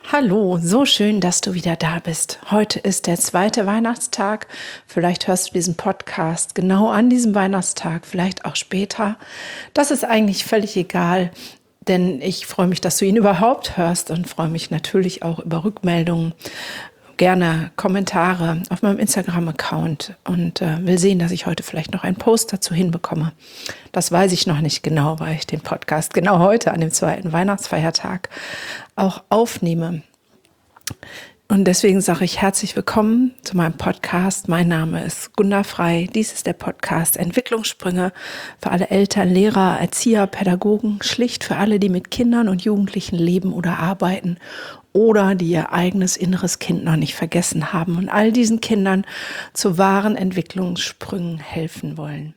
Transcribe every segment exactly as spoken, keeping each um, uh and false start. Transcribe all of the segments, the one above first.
Hallo, so schön, dass du wieder da bist. Heute ist der zweite Weihnachtstag. Vielleicht hörst du diesen Podcast genau an diesem Weihnachtstag, vielleicht auch später. Das ist eigentlich völlig egal, denn ich freue mich, dass du ihn überhaupt hörst und freue mich natürlich auch über Rückmeldungen, gerne Kommentare auf meinem Instagram-Account und äh, will sehen, dass ich heute vielleicht noch einen Post dazu hinbekomme. Das weiß ich noch nicht genau, weil ich den Podcast genau heute an dem zweiten Weihnachtsfeiertag auch aufnehme. Und deswegen sage ich herzlich willkommen zu meinem Podcast. Mein Name ist Gunda Frei. Dies ist der Podcast Entwicklungssprünge für alle Eltern, Lehrer, Erzieher, Pädagogen, schlicht für alle, die mit Kindern und Jugendlichen leben oder arbeiten oder die ihr eigenes inneres Kind noch nicht vergessen haben und all diesen Kindern zu wahren Entwicklungssprüngen helfen wollen.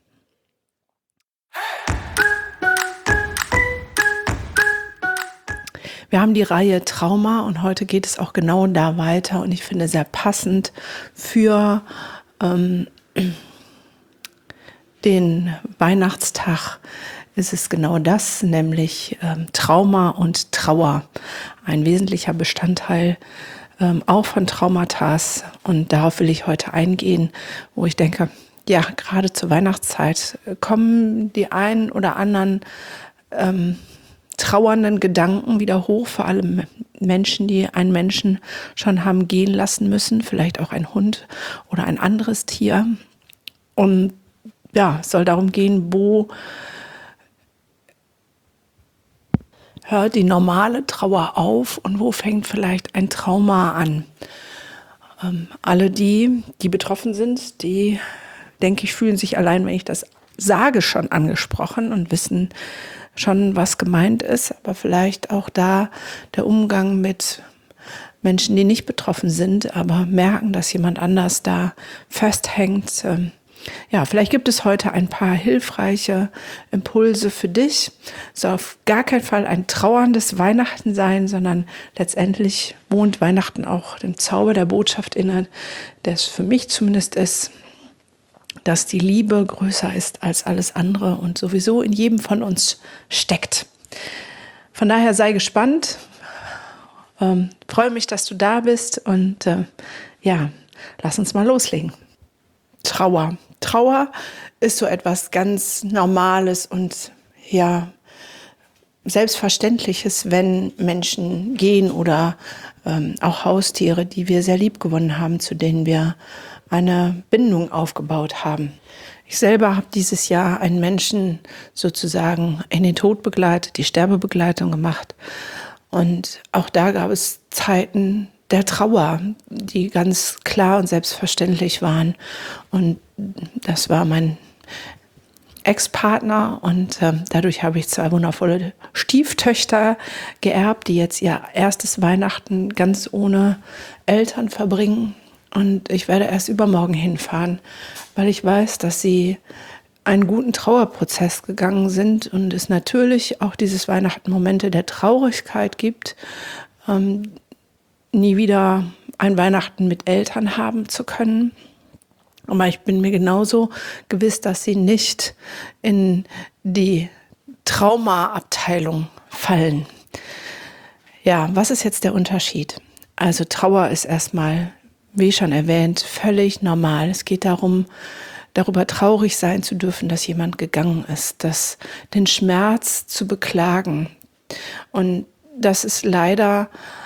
Wir haben die Reihe Trauma und heute geht es auch genau da weiter und ich finde sehr passend für ähm, den Weihnachtstag ist es genau das, nämlich ähm, Trauma und Trauer, ein wesentlicher Bestandteil ähm, auch von Traumata, und darauf will ich heute eingehen, wo ich denke, ja, gerade zur Weihnachtszeit kommen die einen oder anderen ähm, trauernden Gedanken wieder hoch, vor allem Menschen, die einen Menschen schon haben gehen lassen müssen, vielleicht auch ein Hund oder ein anderes Tier. Und ja, es soll darum gehen, wo hört die normale Trauer auf und wo fängt vielleicht ein Trauma an. Ähm, alle die, die betroffen sind, die, denke ich, fühlen sich allein, wenn ich das sage, schon angesprochen und wissen schon, was gemeint ist, aber vielleicht auch da der Umgang mit Menschen, die nicht betroffen sind, aber merken, dass jemand anders da festhängt. Ja, vielleicht gibt es heute ein paar hilfreiche Impulse für dich. Es soll auf gar keinen Fall ein trauerndes Weihnachten sein, sondern letztendlich wohnt Weihnachten auch dem Zauber der Botschaft inne, der es für mich zumindest ist, dass die Liebe größer ist als alles andere und sowieso in jedem von uns steckt. Von daher sei gespannt. Ähm, freue mich, dass du da bist und äh, ja, lass uns mal loslegen. Trauer. Trauer ist so etwas ganz Normales und ja, Selbstverständliches, wenn Menschen gehen oder ähm, auch Haustiere, die wir sehr lieb gewonnen haben, zu denen wir eine Bindung aufgebaut haben. Ich selber habe dieses Jahr einen Menschen sozusagen in den Tod begleitet, die Sterbebegleitung gemacht. Und auch da gab es Zeiten der Trauer, die ganz klar und selbstverständlich waren. Und das war mein Ex-Partner und äh, dadurch habe ich zwei wundervolle Stieftöchter geerbt, die jetzt ihr erstes Weihnachten ganz ohne Eltern verbringen. Und ich werde erst übermorgen hinfahren, weil ich weiß, dass sie einen guten Trauerprozess gegangen sind und es natürlich auch dieses Weihnachten Momente der Traurigkeit gibt, ähm, nie wieder ein Weihnachten mit Eltern haben zu können. Aber ich bin mir genauso gewiss, dass sie nicht in die Traumaabteilung fallen. Ja, was ist jetzt der Unterschied? Also Trauer ist erstmal, wie schon erwähnt, völlig normal. Es geht darum, darüber traurig sein zu dürfen, dass jemand gegangen ist, dass den Schmerz zu beklagen. Und das ist leider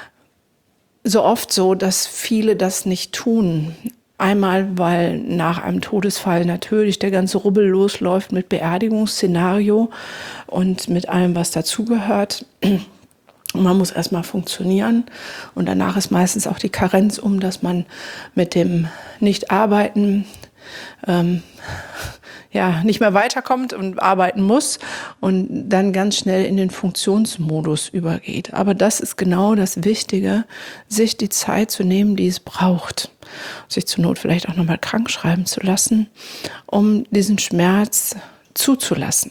so oft so, dass viele das nicht tun. Einmal, weil nach einem Todesfall natürlich der ganze Rubbel losläuft mit Beerdigungsszenario und mit allem, was dazugehört. Man muss erstmal funktionieren und danach ist meistens auch die Karenz um, dass man mit dem Nicht-Arbeiten ähm, ja, nicht mehr weiterkommt und arbeiten muss und dann ganz schnell in den Funktionsmodus übergeht. Aber das ist genau das Wichtige, sich die Zeit zu nehmen, die es braucht. Sich zur Not vielleicht auch nochmal krank schreiben zu lassen, um diesen Schmerz zuzulassen.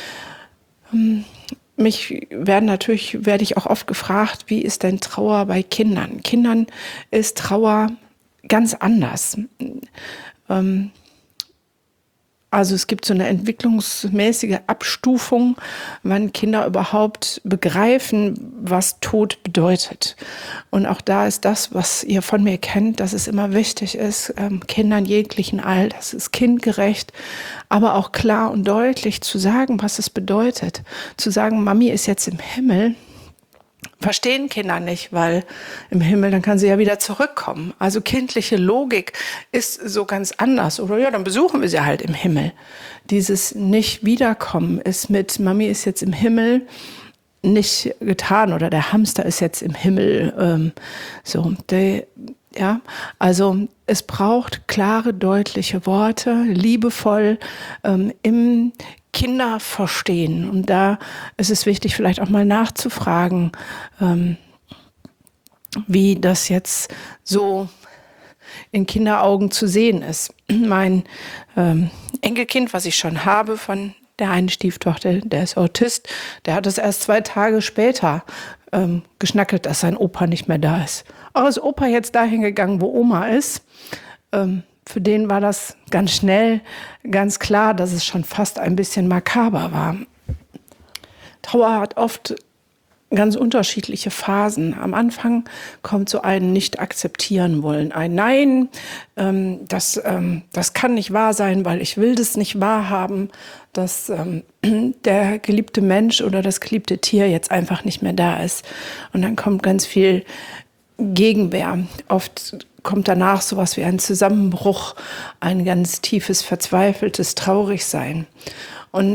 Mich werden natürlich, werde ich auch oft gefragt, wie ist denn Trauer bei Kindern? Kindern ist Trauer ganz anders. Ähm, Also es gibt so eine entwicklungsmäßige Abstufung, wann Kinder überhaupt begreifen, was Tod bedeutet. Und auch da ist das, was ihr von mir kennt, dass es immer wichtig ist, ähm, Kindern jeglichen Alters, es ist kindgerecht, aber auch klar und deutlich zu sagen, was es bedeutet. Zu sagen, Mami ist jetzt im Himmel, verstehen Kinder nicht, weil im Himmel, dann kann sie ja wieder zurückkommen. Also kindliche Logik ist so ganz anders. Oder ja, dann besuchen wir sie halt im Himmel. Dieses Nicht-Wiederkommen ist mit Mami ist jetzt im Himmel nicht getan oder der Hamster ist jetzt im Himmel. Ähm, so, der, ja, also es braucht klare, deutliche Worte, liebevoll ähm, im Kinder verstehen. Und da ist es wichtig, vielleicht auch mal nachzufragen, ähm, wie das jetzt so in Kinderaugen zu sehen ist. Mein ähm, Enkelkind, was ich schon habe von der einen Stieftochter, der ist Autist, der hat es erst zwei Tage später ähm, geschnackelt, dass sein Opa nicht mehr da ist. Auch ist Opa jetzt dahin gegangen, wo Oma ist. Ähm, Für den war das ganz schnell ganz klar, dass es schon fast ein bisschen makaber war. Trauer hat oft ganz unterschiedliche Phasen. Am Anfang kommt so ein Nicht-Akzeptieren wollen, ein Nein, ähm, das, ähm, das kann nicht wahr sein, weil ich will das nicht wahrhaben, dass ähm, der geliebte Mensch oder das geliebte Tier jetzt einfach nicht mehr da ist. Und dann kommt ganz viel Gegenwehr. Oft kommt danach sowas wie ein Zusammenbruch, ein ganz tiefes, verzweifeltes Traurigsein. Und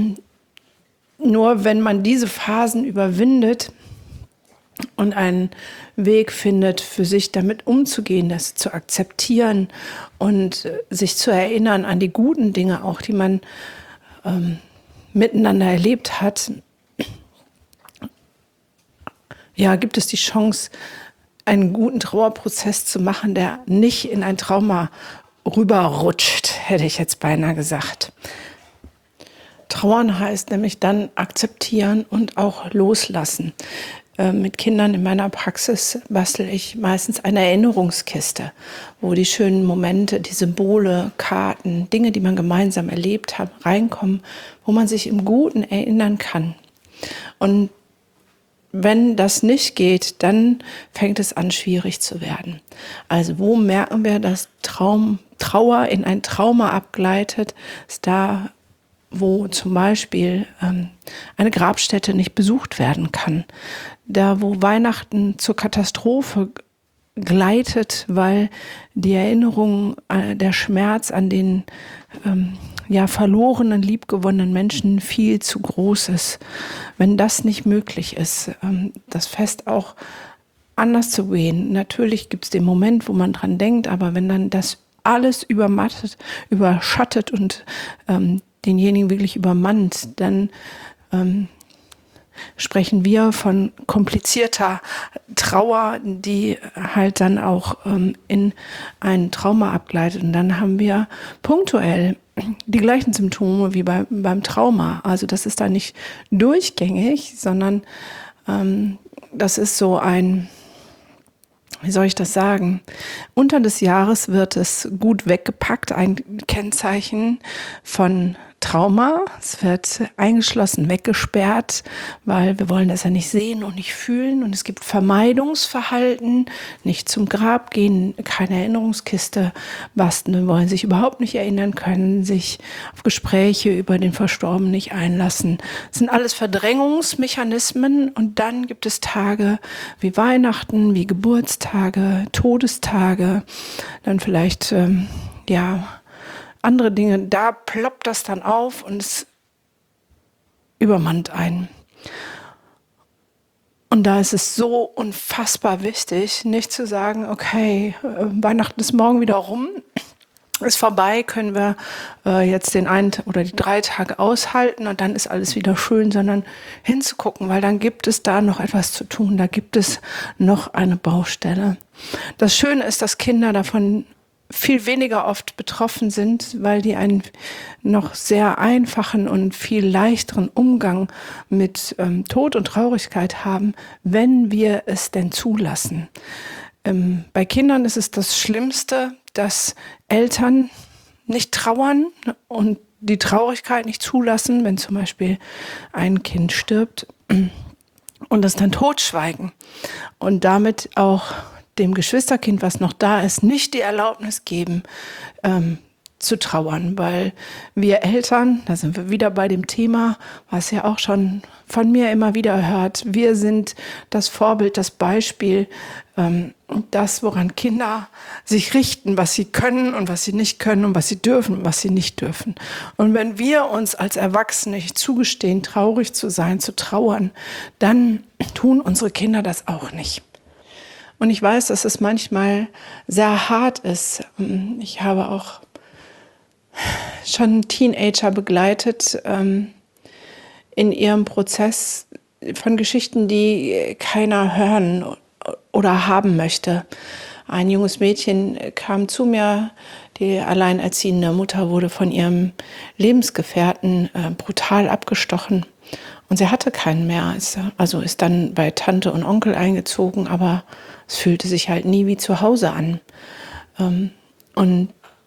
nur wenn man diese Phasen überwindet und einen Weg findet, für sich damit umzugehen, das zu akzeptieren und sich zu erinnern an die guten Dinge auch, die man ähm, miteinander erlebt hat, ja, gibt es die Chance, einen guten Trauerprozess zu machen, der nicht in ein Trauma rüberrutscht, hätte ich jetzt beinahe gesagt. Trauern heißt nämlich dann akzeptieren und auch loslassen. Äh, mit Kindern in meiner Praxis bastel ich meistens eine Erinnerungskiste, wo die schönen Momente, die Symbole, Karten, Dinge, die man gemeinsam erlebt hat, reinkommen, wo man sich im Guten erinnern kann. Und wenn das nicht geht, dann fängt es an, schwierig zu werden. Also wo merken wir, dass Traum, Trauer in ein Trauma abgleitet, ist da, wo zum Beispiel ähm, eine Grabstätte nicht besucht werden kann. Da, wo Weihnachten zur Katastrophe gleitet, weil die Erinnerung, äh, der Schmerz an den ähm, ja, verlorenen, liebgewonnenen Menschen viel zu groß ist. Wenn das nicht möglich ist, ähm, das Fest auch anders zu gehen. Natürlich gibt es den Moment, wo man dran denkt, aber wenn dann das alles übermattet, überschattet und ähm, denjenigen wirklich übermannt, dann ähm, sprechen wir von komplizierter Trauer, die halt dann auch ähm, in ein Trauma abgleitet. Und dann haben wir punktuell die gleichen Symptome wie bei, beim Trauma. Also das ist da nicht durchgängig, sondern ähm, das ist so ein, wie soll ich das sagen? Unter des Jahres wird es gut weggepackt, ein Kennzeichen von Trauma. Es wird eingeschlossen, weggesperrt, weil wir wollen das ja nicht sehen und nicht fühlen. Und es gibt Vermeidungsverhalten, nicht zum Grab gehen, keine Erinnerungskiste basteln, wollen sich überhaupt nicht erinnern können, sich auf Gespräche über den Verstorbenen nicht einlassen. Das sind alles Verdrängungsmechanismen. Und dann gibt es Tage wie Weihnachten, wie Geburtstage, Todestage, dann vielleicht, ähm, ja, andere Dinge, da ploppt das dann auf und es übermannt einen. Und da ist es so unfassbar wichtig, nicht zu sagen, okay, Weihnachten ist morgen wieder rum, ist vorbei, können wir äh, jetzt den einen oder die drei Tage aushalten und dann ist alles wieder schön, sondern hinzugucken, weil dann gibt es da noch etwas zu tun, da gibt es noch eine Baustelle. Das Schöne ist, dass Kinder davon viel weniger oft betroffen sind, weil die einen noch sehr einfachen und viel leichteren Umgang mit ähm, Tod und Traurigkeit haben, wenn wir es denn zulassen. Ähm, bei Kindern ist es das Schlimmste, dass Eltern nicht trauern und die Traurigkeit nicht zulassen, wenn zum Beispiel ein Kind stirbt und das dann totschweigen und damit auch dem Geschwisterkind, was noch da ist, nicht die Erlaubnis geben, ähm, zu trauern, weil wir Eltern, da sind wir wieder bei dem Thema, was ja auch schon von mir immer wieder hört, wir sind das Vorbild, das Beispiel, ähm, das, woran Kinder sich richten, was sie können und was sie nicht können und was sie dürfen und was sie nicht dürfen. Und wenn wir uns als Erwachsene nicht zugestehen, traurig zu sein, zu trauern, dann tun unsere Kinder das auch nicht. Und ich weiß, dass es manchmal sehr hart ist. Ich habe auch schon Teenager begleitet ähm, in ihrem Prozess von Geschichten, die keiner hören oder haben möchte. Ein junges Mädchen kam zu mir, die alleinerziehende Mutter wurde von ihrem Lebensgefährten äh, brutal abgestochen und sie hatte keinen mehr. Also ist dann bei Tante und Onkel eingezogen, aber es fühlte sich halt nie wie zu Hause an. Ähm, und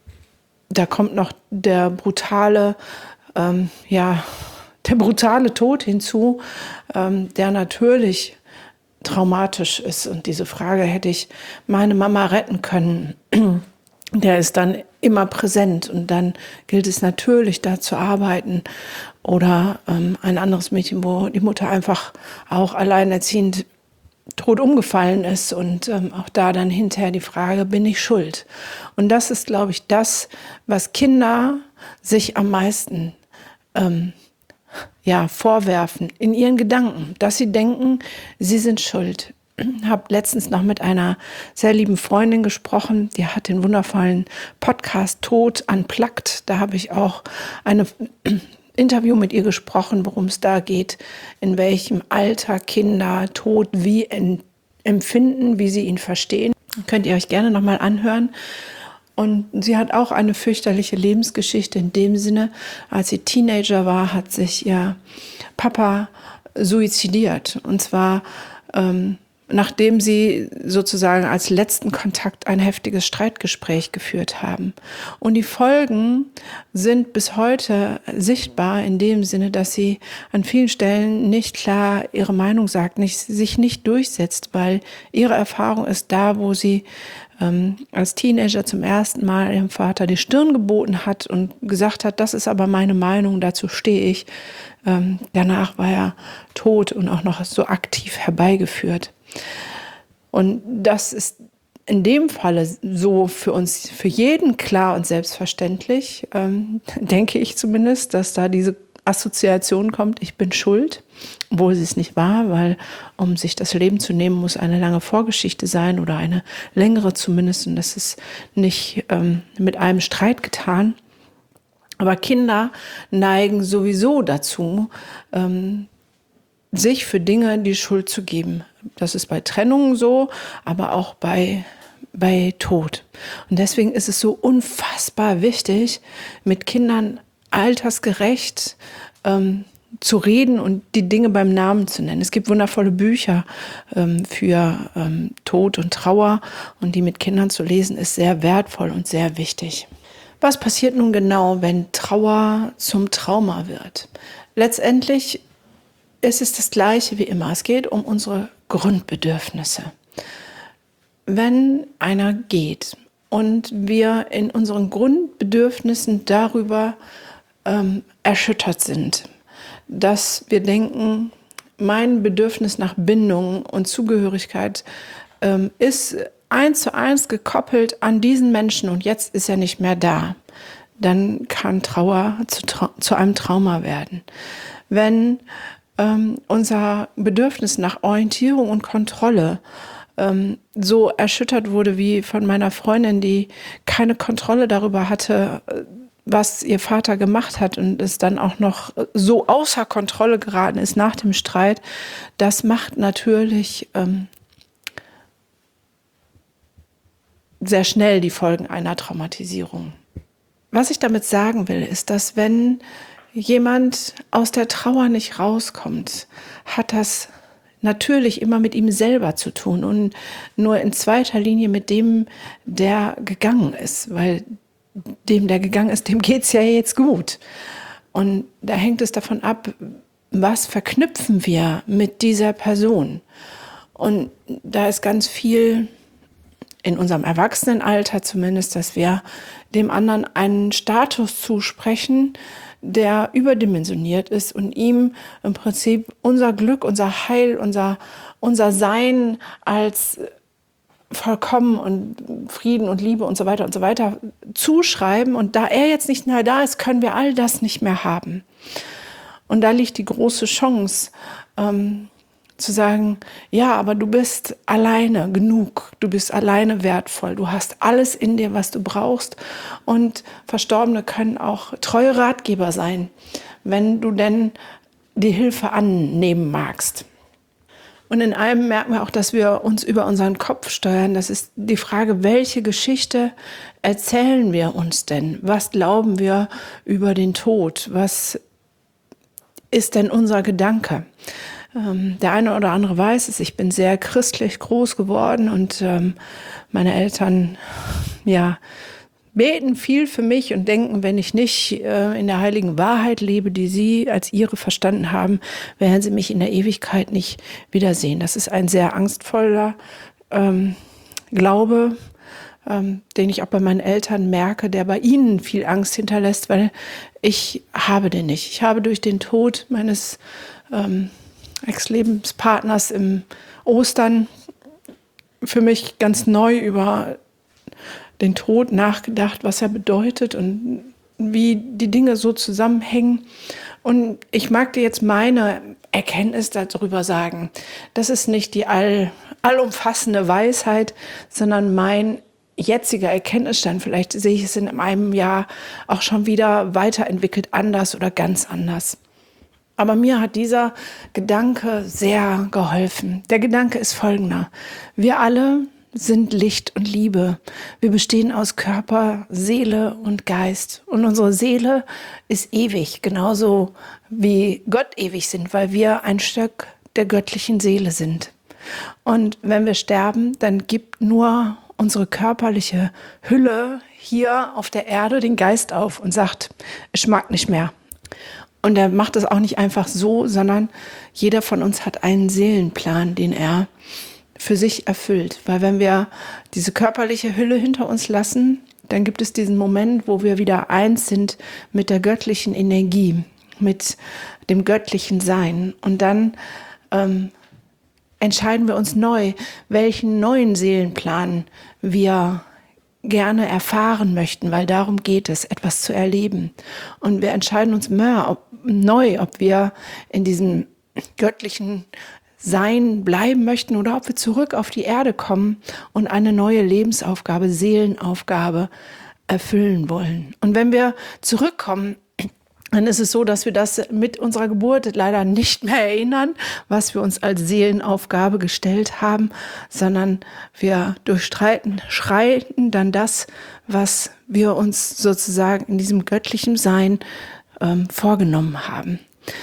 da kommt noch der brutale, ähm, ja, der brutale Tod hinzu, ähm, der natürlich traumatisch ist. Und diese Frage, hätte ich meine Mama retten können, der ist dann immer präsent. Und dann gilt es natürlich, da zu arbeiten. Oder ähm, ein anderes Mädchen, wo die Mutter einfach auch alleinerziehend tot umgefallen ist und ähm, auch da dann hinterher die Frage, bin ich schuld? Und das ist, glaube ich, das, was Kinder sich am meisten ähm, ja, vorwerfen in ihren Gedanken, dass sie denken, sie sind schuld. Ich habe letztens noch mit einer sehr lieben Freundin gesprochen, die hat den wundervollen Podcast Tod unplugged. Da habe ich auch eine Interview mit ihr gesprochen, worum es da geht, in welchem Alter Kinder Tod wie empfinden, wie sie ihn verstehen. Könnt ihr euch gerne nochmal anhören. Und sie hat auch eine fürchterliche Lebensgeschichte in dem Sinne, als sie Teenager war, hat sich ihr Papa suizidiert. Und zwar ähm, nachdem sie sozusagen als letzten Kontakt ein heftiges Streitgespräch geführt haben. Und die Folgen sind bis heute sichtbar in dem Sinne, dass sie an vielen Stellen nicht klar ihre Meinung sagt, nicht, sich nicht durchsetzt, weil ihre Erfahrung ist da, wo sie ähm, als Teenager zum ersten Mal ihrem Vater die Stirn geboten hat und gesagt hat, das ist aber meine Meinung, dazu stehe ich. Ähm, danach war er tot und auch noch so aktiv herbeigeführt. Und das ist in dem Falle so für uns, für jeden klar und selbstverständlich, ähm, denke ich zumindest, dass da diese Assoziation kommt, ich bin schuld, obwohl sie es nicht war, weil um sich das Leben zu nehmen, muss eine lange Vorgeschichte sein oder eine längere zumindest, und das ist nicht ähm, mit einem Streit getan. Aber Kinder neigen sowieso dazu, ähm, sich für Dinge die Schuld zu geben. Das ist bei Trennungen so, aber auch bei, bei Tod. Und deswegen ist es so unfassbar wichtig, mit Kindern altersgerecht ähm, zu reden und die Dinge beim Namen zu nennen. Es gibt wundervolle Bücher ähm, für ähm, Tod und Trauer, und die mit Kindern zu lesen, ist sehr wertvoll und sehr wichtig. Was passiert nun genau, wenn Trauer zum Trauma wird? Letztendlich ist es das Gleiche wie immer. Es geht um unsere Grundbedürfnisse. Wenn einer geht und wir in unseren Grundbedürfnissen darüber ähm, erschüttert sind, dass wir denken, mein Bedürfnis nach Bindung und Zugehörigkeit ähm, ist eins zu eins gekoppelt an diesen Menschen und jetzt ist er nicht mehr da, dann kann Trauer zu, Trau- zu einem Trauma werden. Wenn ähm, unser Bedürfnis nach Orientierung und Kontrolle ähm, so erschüttert wurde wie von meiner Freundin, die keine Kontrolle darüber hatte, was ihr Vater gemacht hat, und es dann auch noch so außer Kontrolle geraten ist nach dem Streit, das macht natürlich ähm, sehr schnell die Folgen einer Traumatisierung. Was ich damit sagen will, ist, dass wenn jemand aus der Trauer nicht rauskommt, hat das natürlich immer mit ihm selber zu tun und nur in zweiter Linie mit dem, der gegangen ist, weil dem, der gegangen ist, dem geht's ja jetzt gut. Und da hängt es davon ab, was verknüpfen wir mit dieser Person. Und da ist ganz viel in unserem Erwachsenenalter zumindest, dass wir dem anderen einen Status zusprechen, der überdimensioniert ist und ihm im Prinzip unser Glück, unser Heil, unser, unser Sein als vollkommen und Frieden und Liebe und so weiter und so weiter zuschreiben. Und da er jetzt nicht mehr da ist, können wir all das nicht mehr haben. Und da liegt die große Chance, ähm, zu sagen, ja, aber du bist alleine genug, du bist alleine wertvoll, du hast alles in dir, was du brauchst. Und Verstorbene können auch treue Ratgeber sein, wenn du denn die Hilfe annehmen magst. Und in allem merken wir auch, dass wir uns über unseren Kopf steuern. Das ist die Frage, welche Geschichte erzählen wir uns denn? Was glauben wir über den Tod? Was ist denn unser Gedanke? Ähm, der eine oder andere weiß es, ich bin sehr christlich groß geworden und ähm, meine Eltern, ja, beten viel für mich und denken, wenn ich nicht äh, in der heiligen Wahrheit lebe, die sie als ihre verstanden haben, werden sie mich in der Ewigkeit nicht wiedersehen. Das ist ein sehr angstvoller ähm, Glaube, ähm, den ich auch bei meinen Eltern merke, der bei ihnen viel Angst hinterlässt, weil ich habe den nicht. Ich habe durch den Tod meines ähm, Ex-Lebenspartners im Ostern für mich ganz neu über den Tod nachgedacht, was er bedeutet und wie die Dinge so zusammenhängen. Und ich mag dir jetzt meine Erkenntnis darüber sagen. Das ist nicht die all, allumfassende Weisheit, sondern mein jetziger Erkenntnisstand. Vielleicht sehe ich es in einem Jahr auch schon wieder weiterentwickelt, anders oder ganz anders. Aber mir hat dieser Gedanke sehr geholfen. Der Gedanke ist folgender. Wir alle sind Licht und Liebe. Wir bestehen aus Körper, Seele und Geist. Und unsere Seele ist ewig, genauso wie Gott ewig sind, weil wir ein Stück der göttlichen Seele sind. Und wenn wir sterben, dann gibt nur unsere körperliche Hülle hier auf der Erde den Geist auf und sagt, ich mag nicht mehr. Und er macht es auch nicht einfach so, sondern jeder von uns hat einen Seelenplan, den er für sich erfüllt. Weil wenn wir diese körperliche Hülle hinter uns lassen, dann gibt es diesen Moment, wo wir wieder eins sind mit der göttlichen Energie, mit dem göttlichen Sein. Und dann ähm, entscheiden wir uns neu, welchen neuen Seelenplan wir gerne erfahren möchten, weil darum geht es, etwas zu erleben. Und wir entscheiden uns mehr, ob, neu, ob wir in diesem göttlichen Sein bleiben möchten oder ob wir zurück auf die Erde kommen und eine neue Lebensaufgabe, Seelenaufgabe erfüllen wollen. Und wenn wir zurückkommen, dann ist es so, dass wir das mit unserer Geburt leider nicht mehr erinnern, was wir uns als Seelenaufgabe gestellt haben, sondern wir durchstreiten, schreiten dann das, was wir uns sozusagen in diesem göttlichen Sein ähm, vorgenommen haben.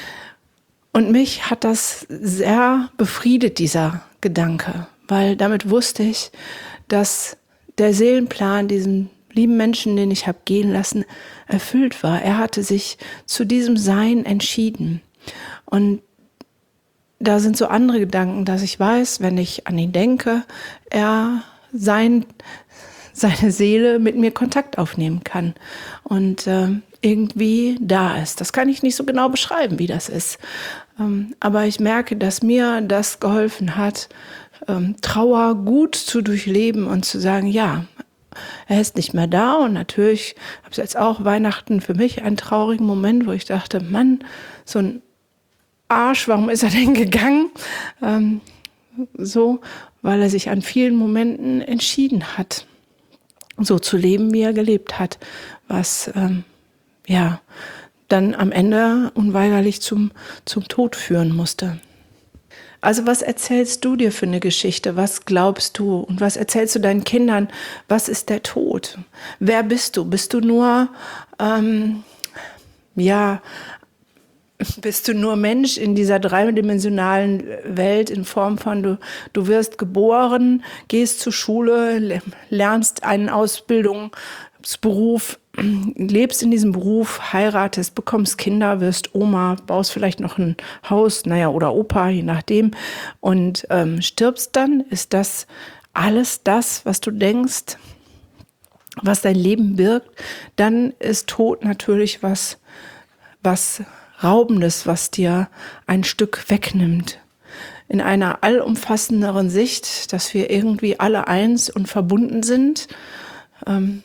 Und mich hat das sehr befriedet, dieser Gedanke, weil damit wusste ich, dass der Seelenplan, diesen lieben Menschen, den ich habe gehen lassen, erfüllt war. Er hatte sich zu diesem Sein entschieden. Und da sind so andere Gedanken, dass ich weiß, wenn ich an ihn denke, er sein, seine Seele mit mir Kontakt aufnehmen kann und äh, irgendwie da ist. Das kann ich nicht so genau beschreiben, wie das ist. Ähm, aber ich merke, dass mir das geholfen hat, ähm, Trauer gut zu durchleben und zu sagen, ja, er ist nicht mehr da. Und natürlich habe ich jetzt auch Weihnachten für mich einen traurigen Moment, wo ich dachte, Mann, so ein Arsch, warum ist er denn gegangen? Ähm, so, weil er sich an vielen Momenten entschieden hat, so zu leben, wie er gelebt hat, was ähm, ja dann am Ende unweigerlich zum, zum Tod führen musste. Also was erzählst du dir für eine Geschichte? Was glaubst du? Und was erzählst du deinen Kindern? Was ist der Tod? Wer bist du? Bist du nur, ähm, ja, bist du nur Mensch in dieser dreidimensionalen Welt in Form von, du, du wirst geboren, gehst zur Schule, lernst eine Ausbildung, Beruf, lebst in diesem Beruf, heiratest, bekommst Kinder, wirst Oma, baust vielleicht noch ein Haus, naja, oder Opa, je nachdem, und ähm, stirbst dann, ist das alles das, was du denkst, was dein Leben birgt, dann ist Tod natürlich was, was Raubendes, was dir ein Stück wegnimmt. In einer allumfassenderen Sicht, dass wir irgendwie alle eins und verbunden sind, ähm,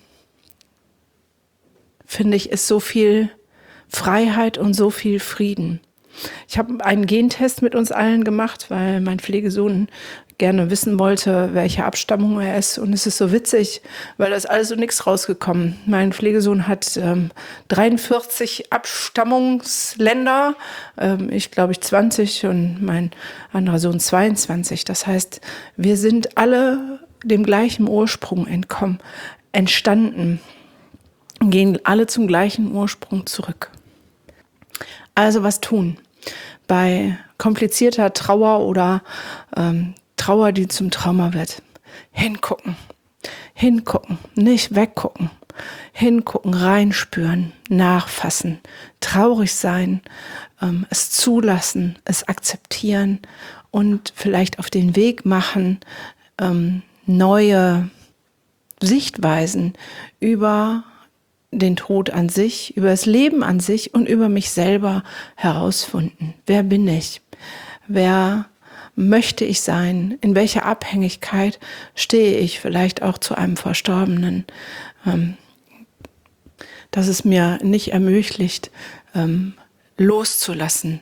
finde ich, ist so viel Freiheit und so viel Frieden. Ich habe einen Gentest mit uns allen gemacht, weil mein Pflegesohn gerne wissen wollte, welche Abstammung er ist. Und es ist so witzig, weil da ist alles so nichts rausgekommen. Mein Pflegesohn hat ähm, dreiundvierzig Abstammungsländer, ähm, ich glaube ich zwanzig und mein anderer Sohn zweiundzwanzig. Das heißt, wir sind alle dem gleichen Ursprung entkommen, entstanden, gehen alle zum gleichen Ursprung zurück. Also was tun? Bei komplizierter Trauer oder ähm, Trauer, die zum Trauma wird. Hingucken, hingucken, nicht weggucken. Hingucken, reinspüren, nachfassen, traurig sein, ähm, es zulassen, es akzeptieren und vielleicht auf den Weg machen, ähm, neue Sichtweisen über den Tod an sich, über das Leben an sich und über mich selber herausfinden. Wer bin ich? Wer möchte ich sein? In welcher Abhängigkeit stehe ich vielleicht auch zu einem Verstorbenen? Ähm, dass es mir nicht ermöglicht, ähm, loszulassen.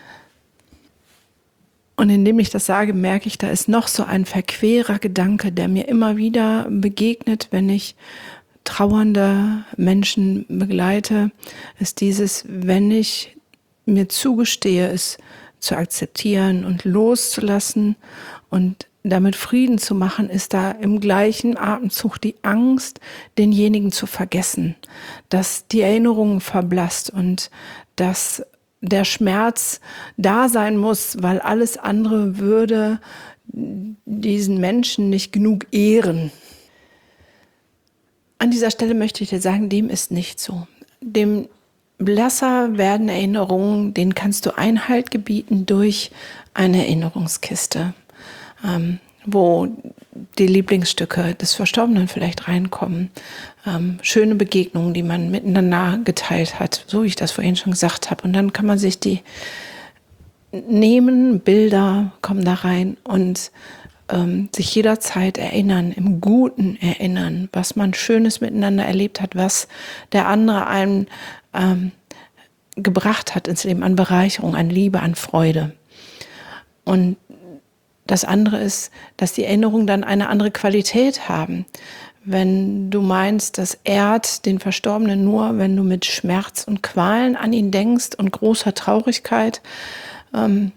Und indem ich das sage, merke ich, da ist noch so ein verquerer Gedanke, der mir immer wieder begegnet, wenn ich trauernde Menschen begleite, ist dieses, wenn ich mir zugestehe, es zu akzeptieren und loszulassen und damit Frieden zu machen, ist da im gleichen Atemzug die Angst, denjenigen zu vergessen, dass die Erinnerung verblasst und dass der Schmerz da sein muss, weil alles andere würde diesen Menschen nicht genug ehren. An dieser Stelle möchte ich dir sagen, dem ist nicht so. Dem blasser werden Erinnerungen, denen kannst du Einhalt gebieten durch eine Erinnerungskiste, ähm, wo die Lieblingsstücke des Verstorbenen vielleicht reinkommen. Ähm, schöne Begegnungen, die man miteinander geteilt hat, so wie ich das vorhin schon gesagt habe. Und dann kann man sich die nehmen, Bilder kommen da rein und ähm, sich jederzeit erinnern, im Guten erinnern, was man Schönes miteinander erlebt hat, was der andere einem ähm, gebracht hat ins Leben, an Bereicherung, an Liebe, an Freude. Und das andere ist, dass die Erinnerungen dann eine andere Qualität haben. Wenn du meinst, das ehrt den Verstorbenen nur, wenn du mit Schmerz und Qualen an ihn denkst und großer Traurigkeit, ähm,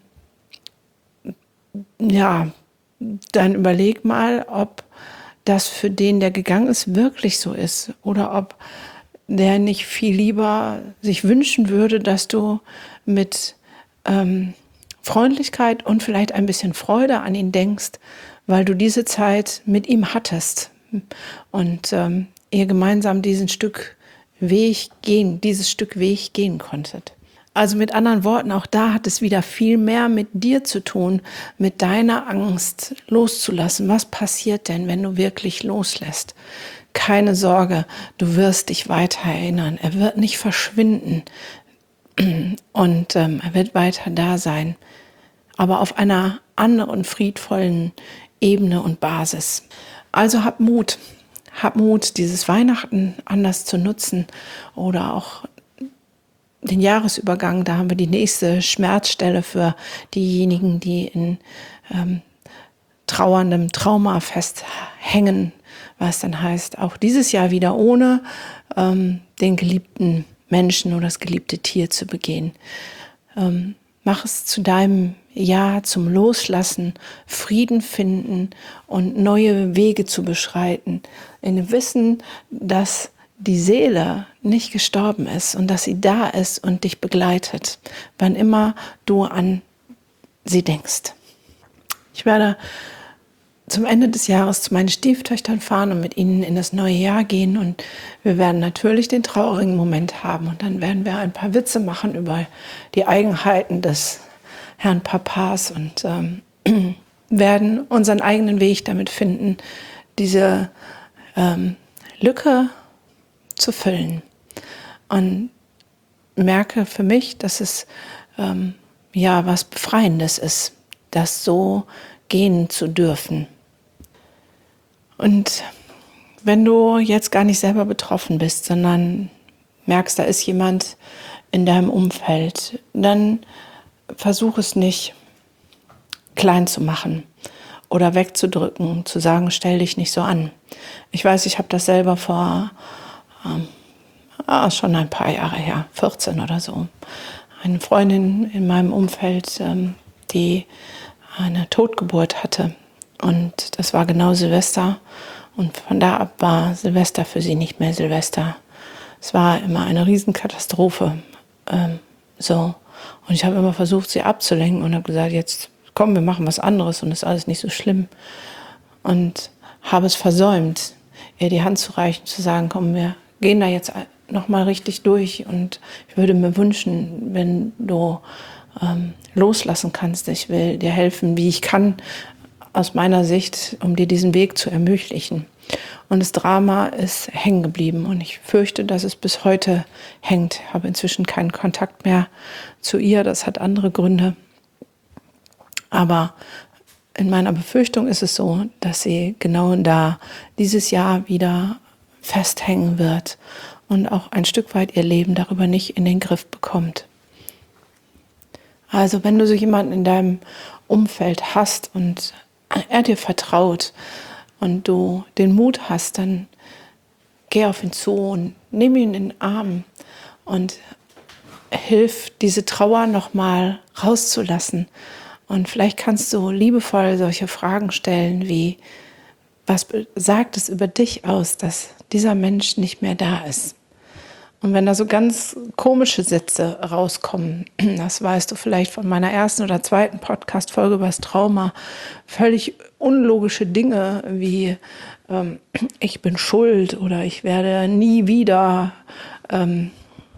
ja, dann überleg mal, ob das für den, der gegangen ist, wirklich so ist oder ob der nicht viel lieber sich wünschen würde, dass du mit ähm, Freundlichkeit und vielleicht ein bisschen Freude an ihn denkst, weil du diese Zeit mit ihm hattest und ähm, ihr gemeinsam diesen Stück Weg gehen, dieses Stück Weg gehen konntet. Also mit anderen Worten, auch da hat es wieder viel mehr mit dir zu tun, mit deiner Angst loszulassen. Was passiert denn, wenn du wirklich loslässt? Keine Sorge, du wirst dich weiter erinnern. Er wird nicht verschwinden und ähm, er wird weiter da sein, aber auf einer anderen friedvollen Ebene und Basis. Also hab Mut, hab Mut, dieses Weihnachten anders zu nutzen oder auch den Jahresübergang, da haben wir die nächste Schmerzstelle für diejenigen, die in ähm, trauerndem Trauma festhängen, was dann heißt, auch dieses Jahr wieder ohne ähm, den geliebten Menschen oder das geliebte Tier zu begehen. Ähm, mach es zu deinem Jahr zum Loslassen, Frieden finden und neue Wege zu beschreiten, in dem Wissen, dass die Seele nicht gestorben ist und dass sie da ist und dich begleitet, wann immer du an sie denkst. Ich werde zum Ende des Jahres zu meinen Stieftöchtern fahren und mit ihnen in das neue Jahr gehen. Und wir werden natürlich den traurigen Moment haben. Und dann werden wir ein paar Witze machen über die Eigenheiten des Herrn Papas und ähm, werden unseren eigenen Weg damit finden, diese ähm, Lücke zu füllen. Und merke für mich, dass es ähm, ja was Befreiendes ist, das so gehen zu dürfen. Und wenn du jetzt gar nicht selber betroffen bist, sondern merkst, da ist jemand in deinem Umfeld, dann versuch es nicht klein zu machen oder wegzudrücken, zu sagen, stell dich nicht so an. Ich weiß, ich habe das selber vor ähm, ah, schon ein paar Jahre her, vierzehn oder so, eine Freundin in meinem Umfeld, ähm, die eine Totgeburt hatte. Und das war genau Silvester. Und von da ab war Silvester für sie nicht mehr Silvester. Es war immer eine Riesenkatastrophe. Ähm, so. Und ich habe immer versucht, sie abzulenken und habe gesagt, jetzt komm, wir machen was anderes und ist alles nicht so schlimm. Und habe es versäumt, ihr die Hand zu reichen, zu sagen, komm, wir gehen da jetzt nochmal richtig durch. Und ich würde mir wünschen, wenn du ähm, loslassen kannst. Ich will dir helfen, wie ich kann, aus meiner Sicht, um dir diesen Weg zu ermöglichen. Und das Drama ist hängen geblieben und ich fürchte, dass es bis heute hängt. Ich habe inzwischen keinen Kontakt mehr zu ihr, das hat andere Gründe. Aber in meiner Befürchtung ist es so, dass sie genau da dieses Jahr wieder festhängen wird und auch ein Stück weit ihr Leben darüber nicht in den Griff bekommt. Also wenn du so jemanden in deinem Umfeld hast und er dir vertraut und du den Mut hast, dann geh auf ihn zu und nimm ihn in den Arm und hilf, diese Trauer nochmal rauszulassen. Und vielleicht kannst du liebevoll solche Fragen stellen wie, was sagt es über dich aus, dass dieser Mensch nicht mehr da ist? Und wenn da so ganz komische Sätze rauskommen, das weißt du vielleicht von meiner ersten oder zweiten Podcast-Folge über das Trauma, völlig unlogische Dinge wie ähm, ich bin schuld oder ich werde nie wieder ähm,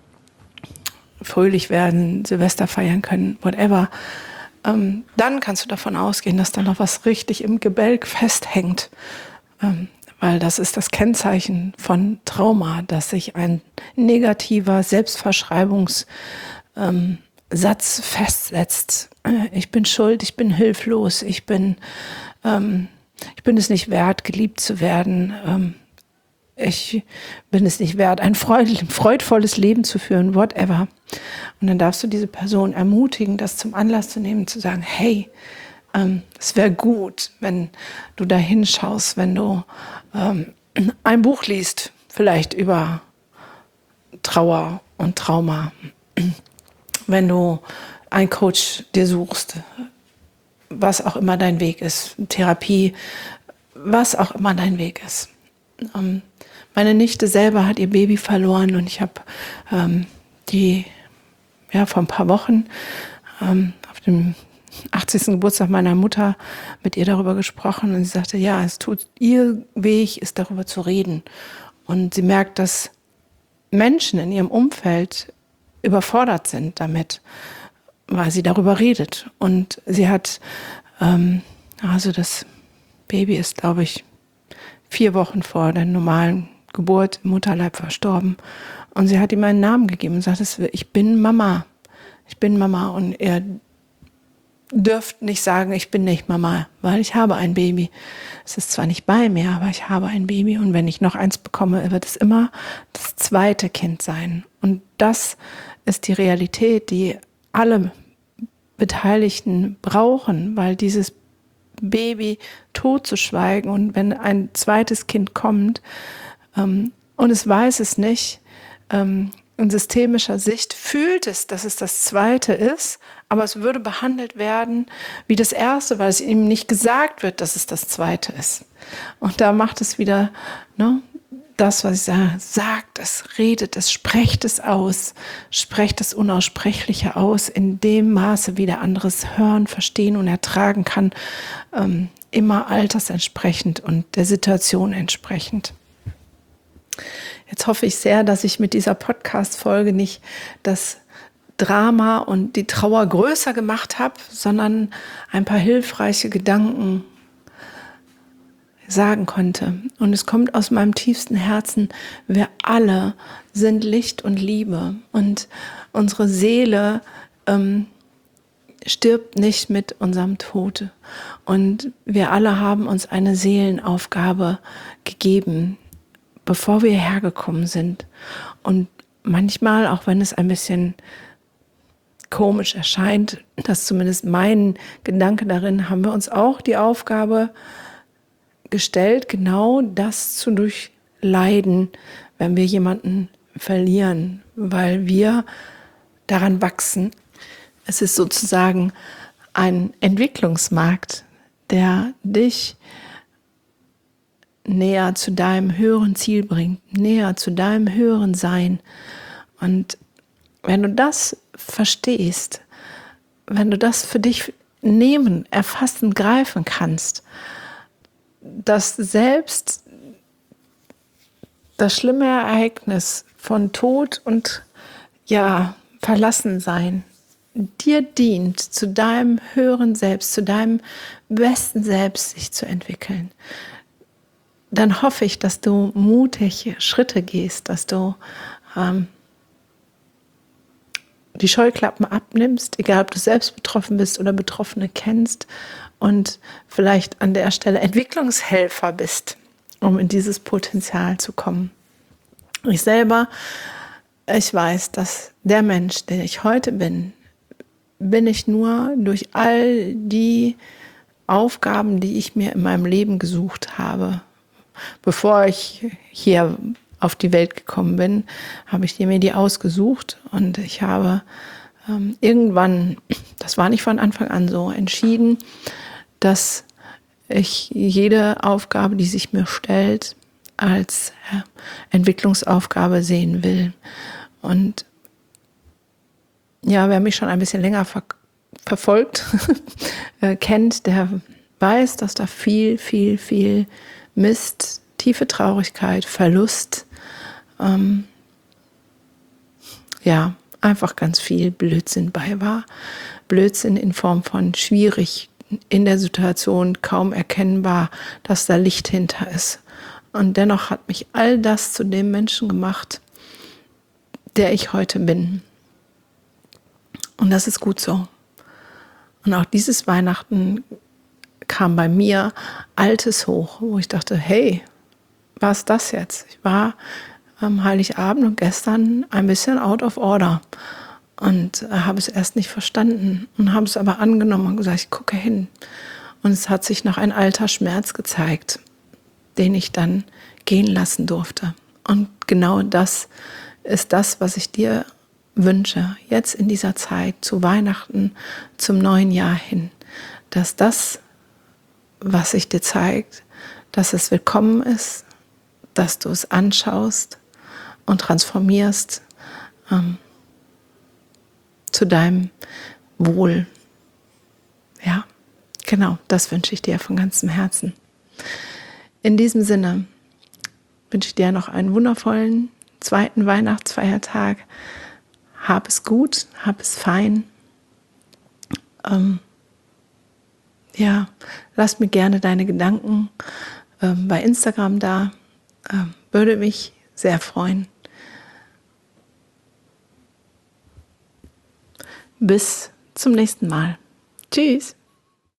fröhlich werden, Silvester feiern können, whatever, ähm, dann kannst du davon ausgehen, dass da noch was richtig im Gebälk festhängt. Ähm, Weil das ist das Kennzeichen von Trauma, dass sich ein negativer Selbstverschreibungssatz ähm, festsetzt. Ich bin schuld, ich bin hilflos, ich bin, ähm, ich bin es nicht wert, geliebt zu werden. Ähm, ich bin es nicht wert, ein freud freudvolles Leben zu führen, whatever. Und dann darfst du diese Person ermutigen, das zum Anlass zu nehmen, zu sagen, hey, ähm, es wäre gut, wenn du da hinschaust, wenn du ähm, ein Buch liest, vielleicht über Trauer und Trauma, wenn du einen Coach dir suchst, was auch immer dein Weg ist, Therapie, was auch immer dein Weg ist. Ähm, meine Nichte selber hat ihr Baby verloren und ich habe ähm, die ja vor ein paar Wochen ähm, auf dem achtzigsten Geburtstag meiner Mutter mit ihr darüber gesprochen und sie sagte, ja, es tut ihr Weg, ist darüber zu reden. Und sie merkt, dass Menschen in ihrem Umfeld überfordert sind damit, weil sie darüber redet. Und sie hat, ähm, also das Baby ist, glaube ich, vier Wochen vor der normalen Geburt im Mutterleib verstorben. Und sie hat ihm einen Namen gegeben und sagt, ich bin Mama. Ich bin Mama. Und er dürft nicht sagen, ich bin nicht Mama, weil ich habe ein Baby. Es ist zwar nicht bei mir, aber ich habe ein Baby und wenn ich noch eins bekomme, wird es immer das zweite Kind sein. Und das ist die Realität, die alle Beteiligten brauchen, weil dieses Baby totzuschweigen und wenn ein zweites Kind kommt ähm, und es weiß es nicht, ähm, in systemischer Sicht fühlt es, dass es das zweite ist, aber es würde behandelt werden wie das erste, weil es ihm nicht gesagt wird, dass es das zweite ist. Und da macht es wieder ne, das, was ich sage, sagt es, redet es, sprecht es aus, sprecht das Unaussprechliche aus, in dem Maße, wie der andere es hören, verstehen und ertragen kann. Ähm, immer altersentsprechend und der Situation entsprechend. Jetzt hoffe ich sehr, dass ich mit dieser Podcast-Folge nicht das Drama und die Trauer größer gemacht habe, sondern ein paar hilfreiche Gedanken sagen konnte. Und es kommt aus meinem tiefsten Herzen, wir alle sind Licht und Liebe. Und unsere Seele ähm, stirbt nicht mit unserem Tod. Und wir alle haben uns eine Seelenaufgabe gegeben, bevor wir hergekommen sind. Und manchmal, auch wenn es ein bisschen komisch erscheint, das ist zumindest mein Gedanke darin, haben wir uns auch die Aufgabe gestellt, genau das zu durchleiden, wenn wir jemanden verlieren, weil wir daran wachsen. Es ist sozusagen ein Entwicklungsmarkt, der dich näher zu deinem höheren Ziel bringt, näher zu deinem höheren Sein. Und wenn du das verstehst, wenn du das für dich nehmen, erfassen, greifen kannst, dass selbst das schlimme Ereignis von Tod und ja, Verlassensein dir dient, zu deinem höheren Selbst, zu deinem besten Selbst sich zu entwickeln, dann hoffe ich, dass du mutig Schritte gehst, dass du ähm, die Scheuklappen abnimmst, egal ob du selbst betroffen bist oder Betroffene kennst und vielleicht an der Stelle Entwicklungshelfer bist, um in dieses Potenzial zu kommen. Ich selber, ich weiß, dass der Mensch, der ich heute bin, bin ich nur durch all die Aufgaben, die ich mir in meinem Leben gesucht habe. Bevor ich hier auf die Welt gekommen bin, habe ich mir die ausgesucht und ich habe ähm, irgendwann, das war nicht von Anfang an so, entschieden, dass ich jede Aufgabe, die sich mir stellt, als äh, Entwicklungsaufgabe sehen will. Und ja, wer mich schon ein bisschen länger ver- verfolgt, äh, kennt, der weiß, dass da viel, viel, viel Mist, tiefe Traurigkeit, Verlust, ähm, ja, einfach ganz viel Blödsinn bei war. Blödsinn in Form von schwierig, in der Situation kaum erkennbar, dass da Licht hinter ist. Und dennoch hat mich all das zu dem Menschen gemacht, der ich heute bin. Und das ist gut so. Und auch dieses Weihnachten kam bei mir Altes hoch, wo ich dachte, hey, was ist das jetzt? Ich war am Heiligabend und gestern ein bisschen out of order und habe es erst nicht verstanden und habe es aber angenommen und gesagt, ich gucke hin. Und es hat sich noch ein alter Schmerz gezeigt, den ich dann gehen lassen durfte. Und genau das ist das, was ich dir wünsche, jetzt in dieser Zeit, zu Weihnachten, zum neuen Jahr hin, dass das, was sich dir zeigt, dass es willkommen ist, dass du es anschaust und transformierst ähm, zu deinem Wohl. Ja, genau, das wünsche ich dir von ganzem Herzen. In diesem Sinne wünsche ich dir noch einen wundervollen zweiten Weihnachtsfeiertag. Hab es gut, hab es fein. Ähm, ja, lass mir gerne deine Gedanken ähm, bei Instagram da. Ähm, würde mich sehr freuen. Bis zum nächsten Mal. Tschüss.